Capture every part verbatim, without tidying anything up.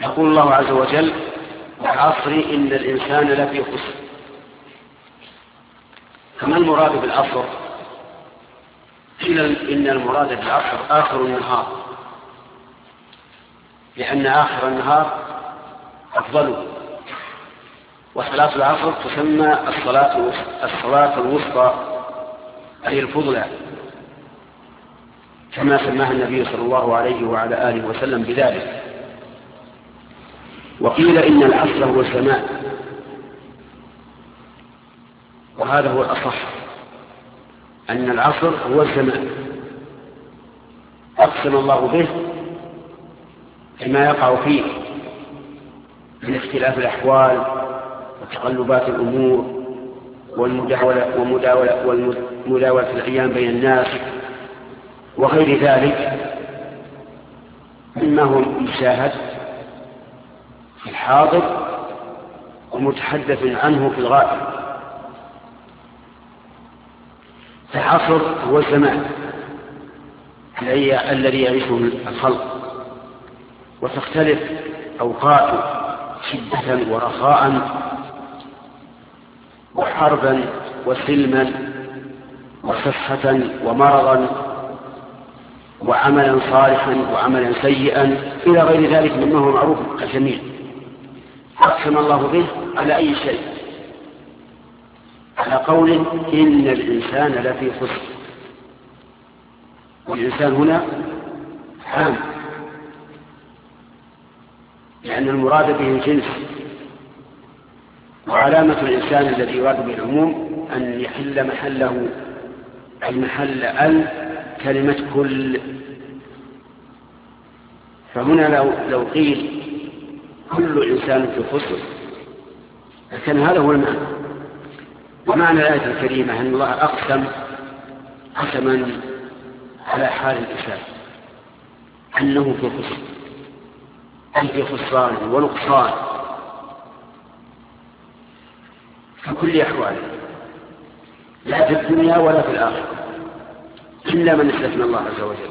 يقول الله عز وجل: والعصر إن الإنسان لفي خسر. فما المراد بالعصر؟ قيل إن المراد بالعصر آخر النهار، لأن آخر النهار أفضله، وصلاة العصر تسمى الصلاة الصلاة الوسطى أي الفضلى، كما سماها النبي صلى الله عليه وعلى آله وسلم بذلك. وقيل إن العصر هو الزمان، وهذا هو الأصح، أن العصر هو الزمان أقسم الله به بما يقع فيه من اختلاف الأحوال وتقلبات الأمور والمداولة ومداولة والمداولة الأيام بين الناس وغير ذلك مما هو مشاهد في الحاضر ومتحدث عنه في الغائب. فالعصر هو الزمان الذي يعيشه الخلق، وتختلف أوقاته شدة ورخاء وحربا وسلما وصحة ومرضا وعملا صالحا وعملا سيئا إلى غير ذلك مما هو معروف الجميع. أقسم الله به على أي شيء؟ على قول إن الإنسان لفي خسر، والإنسان هنا عام، لأن المراد به الجنس، وعلامة الإنسان الذي يراد به العموم أن يحل محله أي محل ال كلمة كل. فهنا لو, لو قيل كل إنسان في خسر لكن هذا هو المعنى. ومعنى الآية الكريمة أن الله أقسم قسما على حال الإنسان أنه في خسر، أي في خسران ونقصان في كل أحواله، لا في الدنيا ولا في الآخرة، إلا من استثنى الله عز وجل.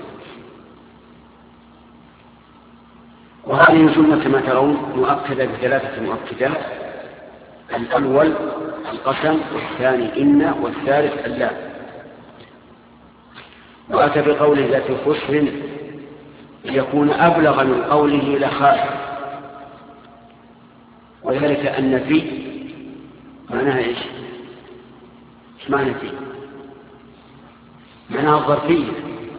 وهذه الجملة كما ترون مؤكدة بثلاثة مؤكدات: الأول القسم، والثاني إن، والثالث اللام. وأتى بقوله لا في خسر ليكون أبلغ من قوله لخاسر، وذلك أن في معناها إيش؟ إيش معنى في؟ معناها الظرفية،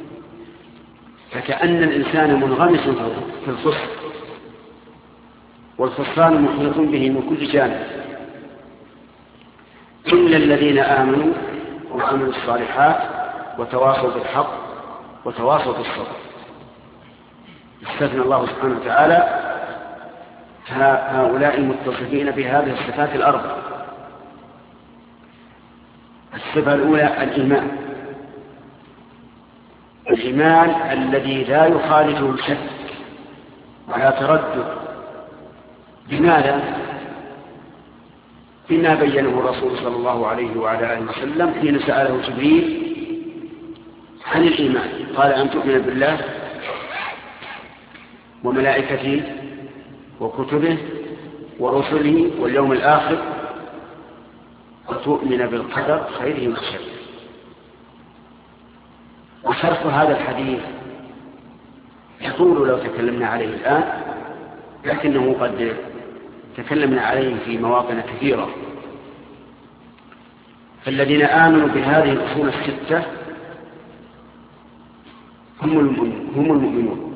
فكأن الإنسان منغمس في الخسر، والخسران محيط به من كل جانب، إلا الذين آمنوا وعملوا الصالحات وتواصوا بالحق وتواصوا بالصبر. استثنى الله سبحانه وتعالى هؤلاء المتصفين بهذه الصفات الأربع. الصفة الأولى الإيمان، الإيمان الذي لا يخالجه الشك ولا تردد. بماذا؟ بما بينه الرسول صلى الله عليه وعلى آله وسلم حين سأله جبريل عن الإيمان، قال أن تؤمن بالله وملائكته وكتبه ورسله واليوم الآخر وتؤمن بالقدر خيره وشره. وشرح هذا الحديث يطول لو تكلمنا عليه الآن، لكنه قد تكلمنا عليه في مواطن كثيرة. فالذين آمنوا بهذه الأصول الستة هم المؤمنون،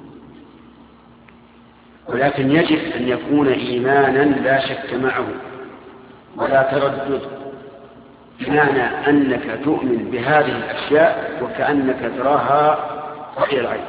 ولكن يجب أن يكون إيمانا لا شك معه ولا تردد، بمعنى أنك تؤمن بهذه الأشياء وكأنك تراها رأي العين.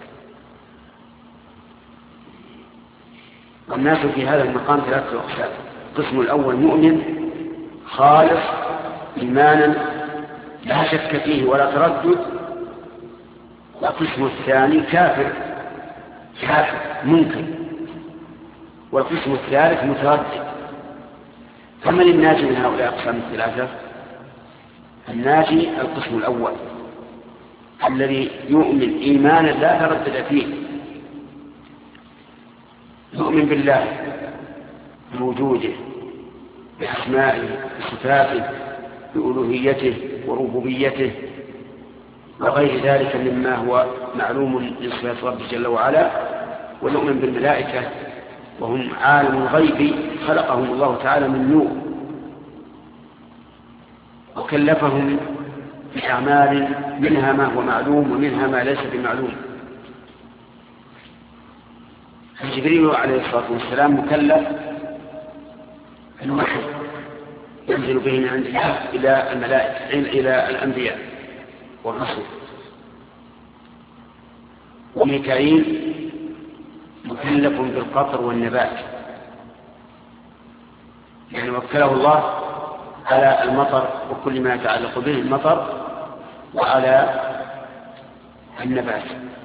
والناس في هذا المقام ثلاثة أقسام: القسم الأول مؤمن خالص إيمانا لا شك فيه ولا تردد، والقسم الثاني كافر كافر منكر، والقسم الثالث متردد. فمن الناجي من هؤلاء الأقسام الثلاثة؟ الناجي القسم الأول الذي يؤمن إيمانا لا تردد فيه، نؤمن بالله بوجوده بأسمائه بصفاته بألوهيته وربوبيته وغير ذلك مما هو معلوم من صفات رب جل وعلا. ونؤمن بالملائكة وهم عالم الغيب خلقهم الله تعالى من نور وكلفهم بأعمال منها ما هو معلوم ومنها ما ليس بمعلوم. جبريل عليه الصلاة والسلام مكلف الوحي ينزل به من عند الله إلى الملائكة إلى الأنبياء والرسل. وميكائيل مكلف بالقطر والنبات يعني وكله الله على المطر وكل ما يتعلق به المطر وعلى النبات.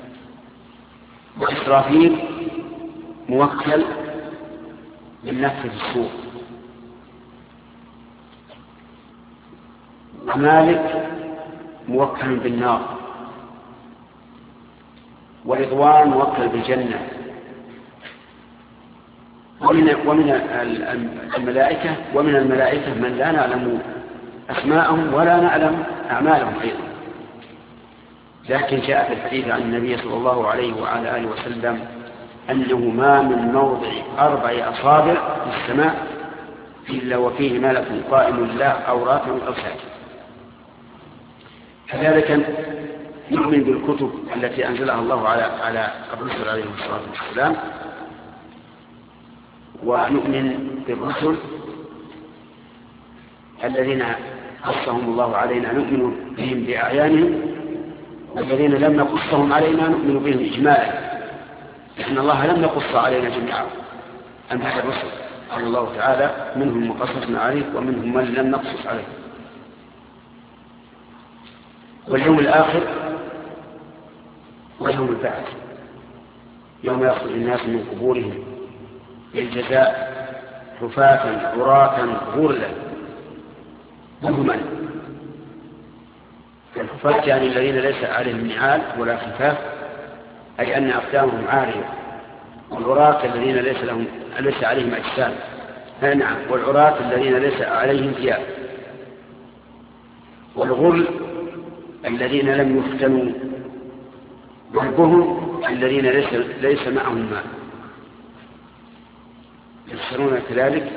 وإسرافيل موكل بالنفخ في الصور. ومالك موكل بالنار. ورضوان موكل بالجنة. ومن, ومن الملائكة ومن الملائكة من لا نعلم أسماءهم ولا نعلم أعمالهم أيضا، لكن جاء في الحديث عن النبي صلى الله عليه وعلى آله وسلم أنه ما من موضع أربع أصابع في السماء إلا وفيه ملك قائم له أو راكع أو ساجد. كذلك نؤمن بالكتب التي أنزلها الله على على الرسل عليه الصلاة والسلام. ونؤمن بالرسل الذين قصهم الله علينا نؤمن بهم بأعيانهم، والذين لم نقصهم علينا نؤمن بهم إجمالا، لأن الله لم يقص علينا جميعا أنبياء الرسل قال الله تعالى منهم من قصصنا عليه ومنهم من لم نقصص عليه. واليوم الآخر ويوم البعث يوم يخرج الناس من قبورهم للجزاء حفاة عراة غرلا بهما. الحفاة يعني الذين ليس عليهم نعال ولا خفاف أي أن أقدامهم عارية. والعراة الذين ليس لهم ليس عليهم أجسام نعم والعراة الذين ليس عليهم ثياب. والغرل الذين لم يفتنوا. والبهم الذين ليس, ليس معهم ماء. يفسرون كذلك.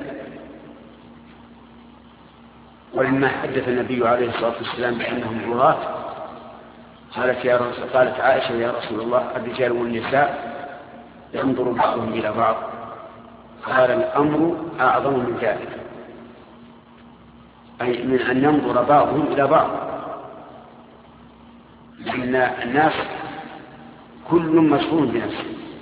ولما حدث النبي عليه الصلاة والسلام بأنهم عراة قالت, يا رسول قالت عائشة يا رسول الله الرجال والنساء ينظر بعضهم إلى بعض. قال الأمر أعظم من ذلك أي من أن ينظر بعضهم إلى بعض، لأن الناس كل مشغول بنفسه.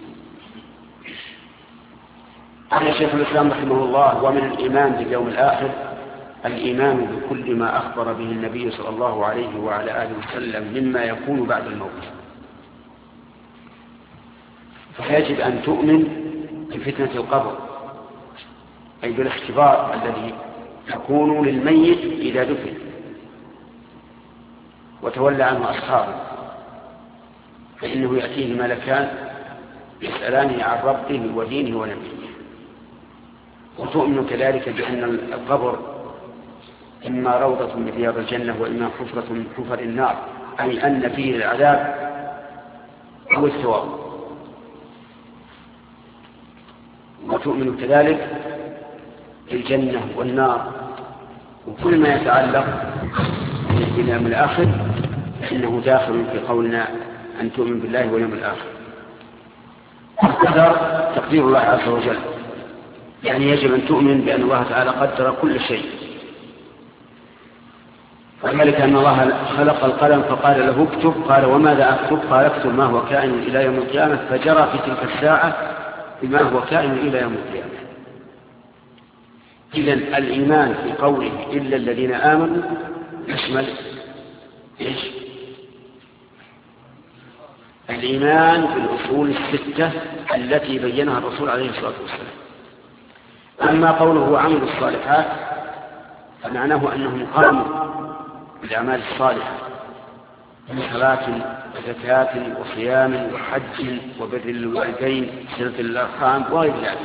قال شيخ الإسلام رحمه الله ومن الإيمان باليوم الآخر الإيمان بكل ما أخبر به النبي صلى الله عليه وعلى آله وسلم مما يكون بعد الموت. فيجب أن تؤمن بفتنة القبر أي بالاختبار الذي يكون للميت إذا دفن وتولى عنه أصحابه، فإنه يأتيه ملكان يسألانه عن ربه ودينه ونبيه. وتؤمن كذلك بأن القبر إما روضة من رياض الجنة وإما حفرة من حفر النار، أي أن فيه العذاب أو الثواب. وتؤمن كذلك بالجنة والنار وكل ما يتعلق باليوم الآخر، فإنه داخل في قولنا أن تؤمن بالله واليوم الآخر. القدر تقدير الله عز وجل، يعني يجب أن تؤمن بأن الله تعالى قدر كل شيء. وذلك أن الله خلق القلم فقال له اكتب، قال وماذا أكتب؟ قال اكتب ما هو كائن إلى يوم القيامة، فجرى في تلك الساعة بما هو كائن إلى يوم القيامة. إذن الإيمان في قوله إلا الذين آمنوا يشمل إيش؟ الإيمان بالأصول الستة التي بينها الرسول عليه الصلاة والسلام. أما قوله عملوا الصالحات فمعناه أنهم قاموا بالأعمال الصالحة من صلاة وزكاة وصيام وحج وبر الوالدين صلة الأرحام وغير ذلك.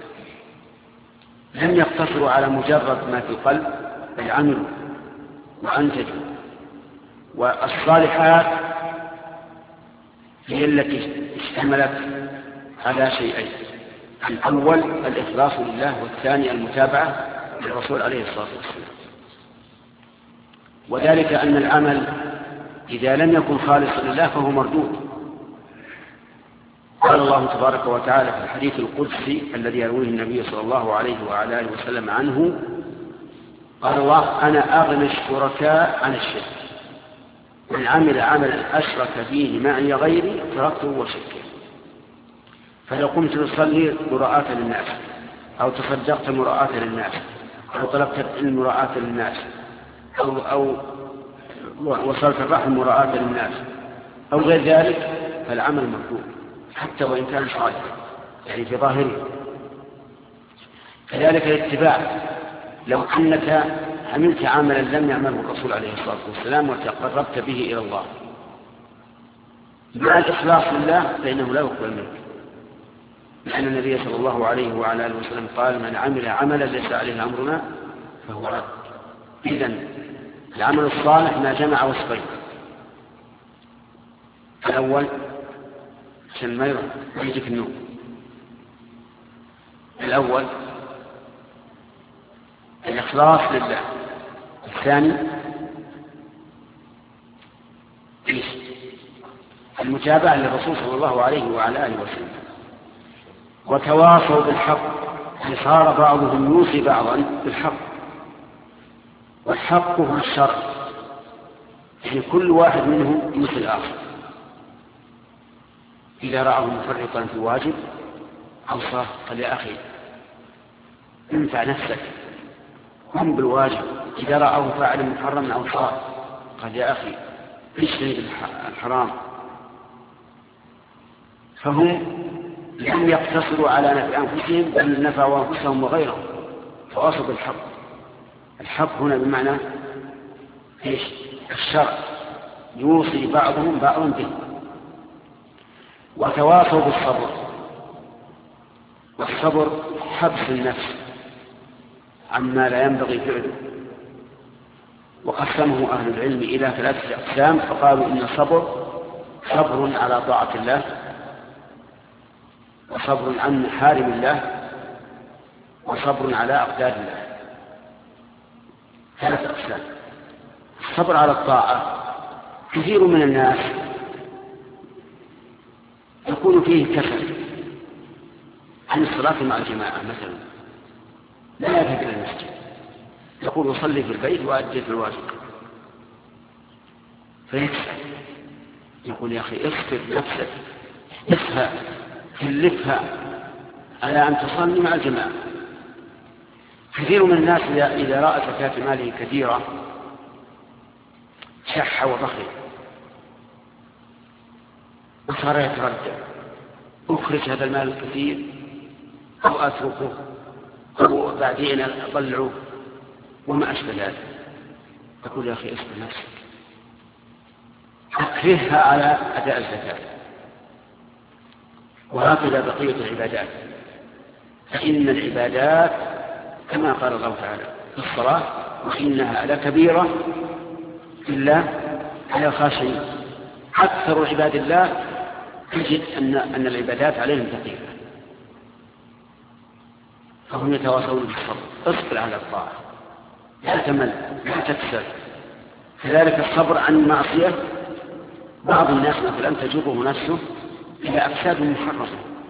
لم يقتصروا على مجرد ما في القلب، بل عملوا وأنتجوا. والصالحات هي التي اشتملت على شيئين: الأول الإخلاص لله، والثاني المتابعة للرسول عليه الصلاة والسلام. وذلك أن العمل إذا لم يكن خالصا لله فهو مردود. قال الله تبارك وتعالى في الحديث القدسي الذي يرويه النبي صلى الله عليه وعلى آله وسلم عنه، قال الله: أنا أغنى الشركاء عن الشرك، من عمل عملا أشرك فيه معي غيري تركته وشركه. فلو قمت تصلي مراءة للناس، أو تصدقت مراءة للناس، أو طلبت العلم مراءة للناس، أو, أو وصلت الرحم مراءة للناس، أو غير ذلك، فالعمل مردود حتى وإن كان صالحا، يعني في ظاهره. كذلك الاتباع، لو أنك عملت عملا لم يعمله الرسول عليه الصلاة والسلام وتقربت به إلى الله مع الإخلاص لله فإنه لا يقبل منك، لأن النبي صلى الله عليه وعلى آله وسلم قال: من عمل عملا ليس عليه أمرنا فهو رد. إذن العمل الصالح ما جمع وصفين: الأول عشان ما يجيك النوم، الأول الإخلاص لله، الثاني المتابعة للرسول صلى الله عليه وعلى آله وسلم. وتواصوا بالحق، صار بعضهم يوصي بعضا بالحق، والحق هو الشرع، يعني كل واحد منهم مثل الآخر. إذا رأوا مفرطا في واجب أوصاه: قال يا أخي انفع نفسك، قم بالواجب. إذا رأوا فاعلا محرما أوصاه: قال يا أخي اجتنب الحرام. فهم لم يقتصروا على نفع أنفسهم، بل نفعوا أنفسهم وغيرهم، فواصوا بالحق. الحق هنا بمعنى إيش؟ الشرع، يوصي بعضهم بعضا به. وتواصوا بالصبر، والصبر حبس النفس عما لا ينبغي فعله. وقسمه أهل العلم إلى ثلاثة أقسام، فقالوا إن الصبر صبر على طاعة الله، وصبر عن محارم الله، وصبر على أقدار الله. ثلاثة أقسام. الصبر على الطاعة، كثير من الناس يكون فيه كسل عن الصلاة مع الجماعة مثلا، لا يذهب إلى المسجد، يقول أصلي في البيت وأديت الواجب، فيكسل. يقول يا أخي اصبر نفسك، اسهى، كلفها على أن تصلي مع الجماعة. كثير من الناس إذا رأى زكاة ماله كثيرة شح وبخل، وصار يتردد: أخرج هذا المال الكثير أو أتركه أو بعدين أطلعه وما أشبه ذلك. أقول يا أخي اصبر نفسك، أكرهها على أداء الزكاة. وهكذا بقية العبادات، فإن العبادات كما قال الله تعالى في الصلاة: وإنها لكبيرة إلا على الخاشعين. أكثر عباد الله تجد أن, أن العبادات عليهم ثقيلة، فهم يتواصلون بالصبر. اصبر على الطاعة، لا تمل، لا تكسل. كذلك الصبر عن المعصية، بعض الناس مثلا تجره نفسه إلى أفساد محرمة،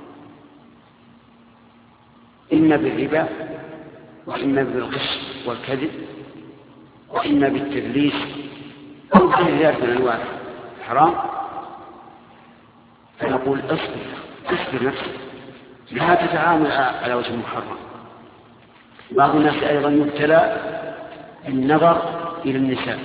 إما بالربا، وإما بالغش والكذب، وإما بالتدليس، أو غير ذلك من أنواع الحرام. فنقول اصبر، اصبر نفسك، لا تتعامل على وجه محرم. بعض الناس أيضا يبتلى بالنظر إلى النساء،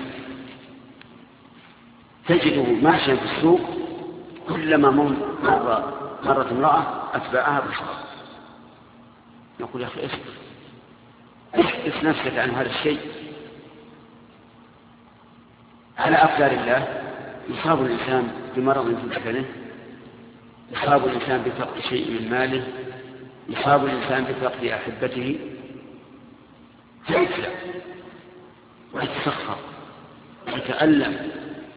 تجده ماشيا في السوق، كلما مر مرت امرأة أتبعها بالشر. نقول يا أخي اصبر، احبس نفسك عن هذا الشيء على أقدار الله يصاب الإنسان بمرض في بدنه، يصاب الإنسان بفقد شيء من ماله، يصاب الإنسان بفقد أحبته، فيتلى ويتسخر ويتألم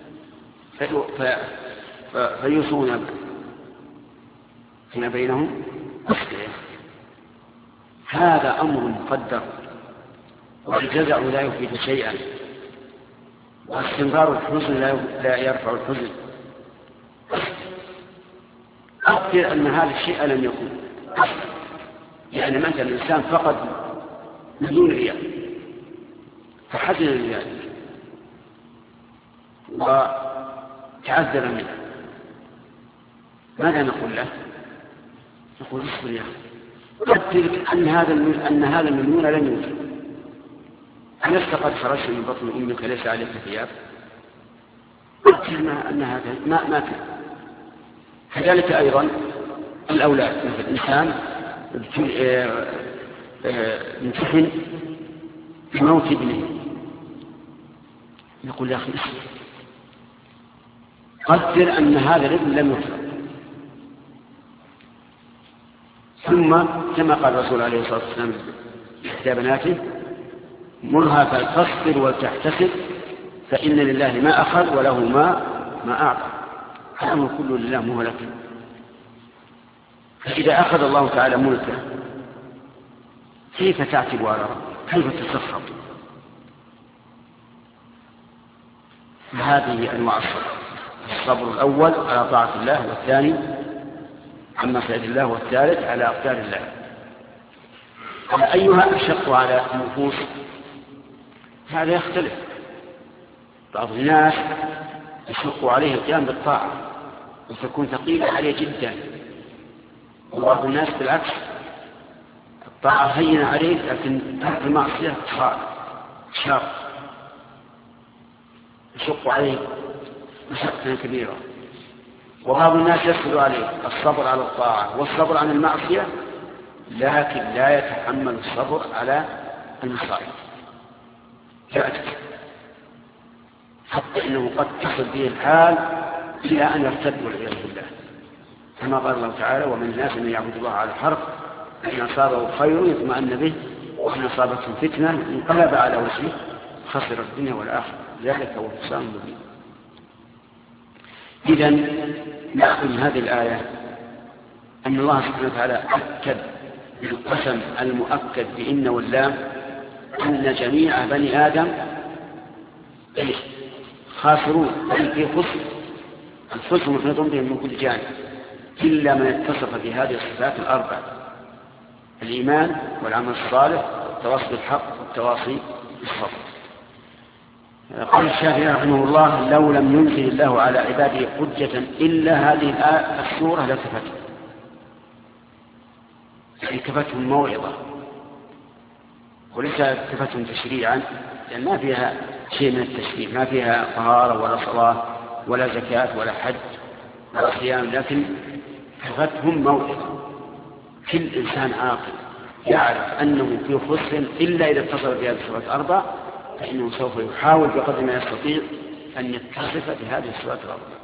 فيوصون فيما بينهم أصلح. هذا أمر مقدر، والجزع لا يفيد شيئا، واستمرار الحزن لا يرفع الحزن. أقدر أن هذا الشيء لم يكن، يعني مثلا الإنسان فقد مليون ريال فحزن لذلك وتعذر منه، ماذا نقول له؟ نقول اصبر يا أخي، قدر أن هذا أن هذا المليون لن يوجد، ألست قد خرجت من بطن أمك ليس عليك ثياب؟ قدر أن هذا ما ما كان. كذلك أيضا الأولاد، مثل إنسان يمتحن بموت ابنه، نقول يا أخي اصبر، قدر أن هذا الابن لم يفرق. ثم كما قال الرسول عليه الصلاة والسلام إحدى بناته: مرها فلتصبر ولتحتسب فإن لله ما أخذ وله ما ما أعطى، الأمر كله لله مهلك. فإذا أخذ الله تعالى ملكه كيف تعتب على ربك؟ كيف تسخط؟ هذه أنواع الصبر: الصبر الأول على طاعة الله، والثاني عن معصية الله، والثالث على أقدار الله. أيها أشق على النفوس؟ هذا يختلف. بعض الناس يشق عليه القيام بالطاعة وتكون ثقيلة عليه جدا، وبعض الناس بالعكس الطاعة هينة عليه لكن ترك المعصية صعب شاق، يشق عليه مشقة كبيرة. وبعض الناس يسهل عليه الصبر على الطاعة والصبر عن المعصية، لكن لا يتحمل الصبر على المصائب، يأتي حتى إنه قد تصل به الحال إلى أن يرتد والعياذ بالله، كما قال الله تعالى: ومن الناس من يعبد الله على الحرف إن أصابه خير يطمئن به وإن أصابته فتنة انقلب على وجهه خسر الدنيا والآخرة، ذلك هو الخسران المبين. إذن نأخذ من هذه الآية أن الله سبحانه وتعالى أكد بالقسم المؤكد بإن واللام أن جميع بني آدم خاسرون، أي في خسر، الخسر محيط بهم من كل جانب، إلا من اتصف بهذه الصفات الأربع: الإيمان والعمل الصالح والتواصي بالحق والتواصي بالصبر. قال الشافعي رحمه الله: لو لم ينزل الله على عباده حجة إلا هذه السورة لكفتهم، يعني كفتهم موعظة وليس كفتهم تشريعا، لأن ما فيها شيء من التشريع، ما فيها طهارة ولا صلاة ولا زكاة ولا حج ولا صيام، لكن كفتهم موعظة. كل إنسان عاقل يعرف أنه في خسر إلا إذا اتصل بهذه الصفات الأربع، فإنه سوف يحاول بقدر ما يستطيع أن يتصف بهذه الصفات الأربع.